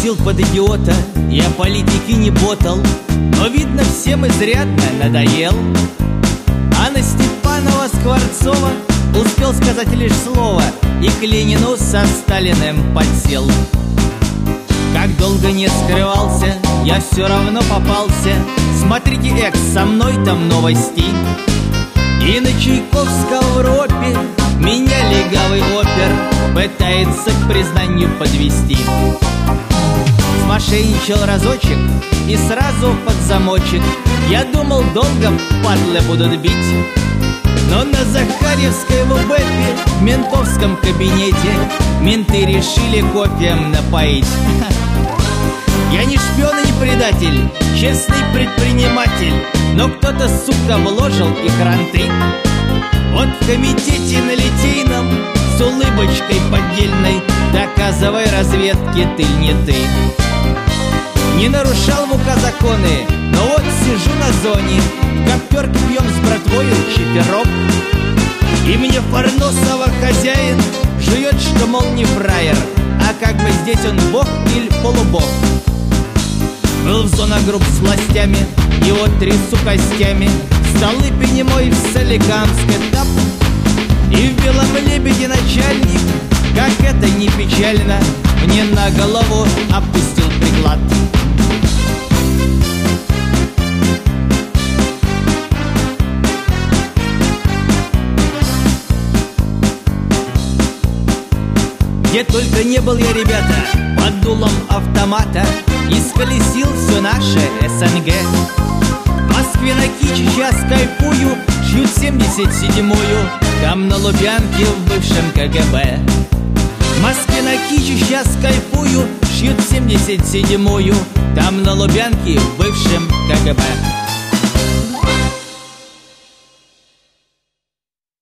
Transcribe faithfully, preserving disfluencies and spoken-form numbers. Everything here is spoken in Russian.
учил под идиота, я политики не ботал, но, видно, всем изрядно надоел. А на Степанова Скворцова успел сказать лишь слово, и к Ленину со Сталиным подсел. Как долго не скрывался, я все равно попался. Смотрите, экс, со мной там новости. И на Чайковском ропе меня легавый опер пытается к признанию подвести. Смошенничал разочек и сразу под замочек. Я думал, долго падлы будут бить, но на Захарьевской ВБЭПе в ментовском кабинете менты решили кофеем напоить. Я не шпион и не предатель, честный предприниматель, но кто-то, сука, вложил и кранты. Вот в комитете на Литейном с улыбочкой поддельной доказывай разведке, ты не ты. Не нарушал мука законы, но вот сижу на зоне, в коптерке пьем с братвою чиферок, и мне Фарносова хозяин жует, что, мол, не фраер, а как бы здесь он бог или полубог. Был в зоногрупп с властями, его трясу костями, Столыпине мой в Соликамске тап, и в Белом Лебеде начальник, как это не печально, мне на голову опустил приклад. Где только не был я, ребята, под дулом автомата исколесил все наше СНГ. В Москве на Кичи сейчас кайфую, шьют семьдесят седьмую, там на Лубянке в бывшем КГБ. В Москве на Кичи сейчас кайфую, шьют семьдесят седьмую, там на Лубянке в бывшем КГБ.